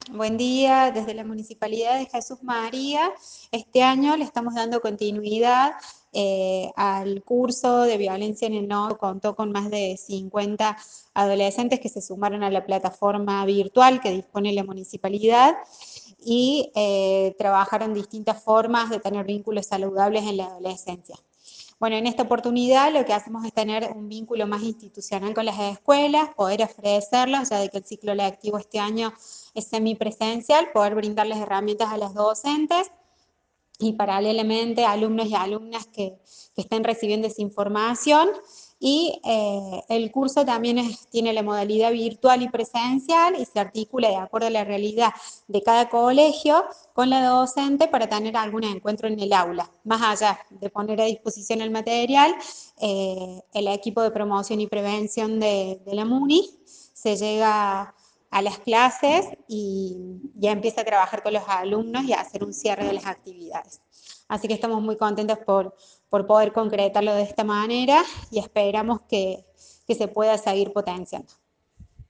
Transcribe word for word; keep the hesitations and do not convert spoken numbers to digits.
Buen día, desde la Municipalidad de Jesús María. Este año le estamos dando continuidad eh, al curso de violencia en el no. Contó con más de cincuenta adolescentes que se sumaron a la plataforma virtual que dispone la Municipalidad y eh, trabajaron distintas formas de tener vínculos saludables en la adolescencia. Bueno, en esta oportunidad lo que hacemos es tener un vínculo más institucional con las escuelas, poder ofrecerlos, ya de que el ciclo lectivo este año es semipresencial, poder brindarles herramientas a los docentes y paralelamente alumnos y alumnas que, que estén recibiendo esa información. Y eh, el curso también es, tiene la modalidad virtual y presencial y se articula de acuerdo a la realidad de cada colegio con la docente para tener algún encuentro en el aula. Más allá de poner a disposición el material, eh, el equipo de promoción y prevención de, de la MUNI se llega a las clases y ya empieza a trabajar con los alumnos y a hacer un cierre de las actividades. Así que estamos muy contentos por, por poder concretarlo de esta manera y esperamos que, que se pueda seguir potenciando.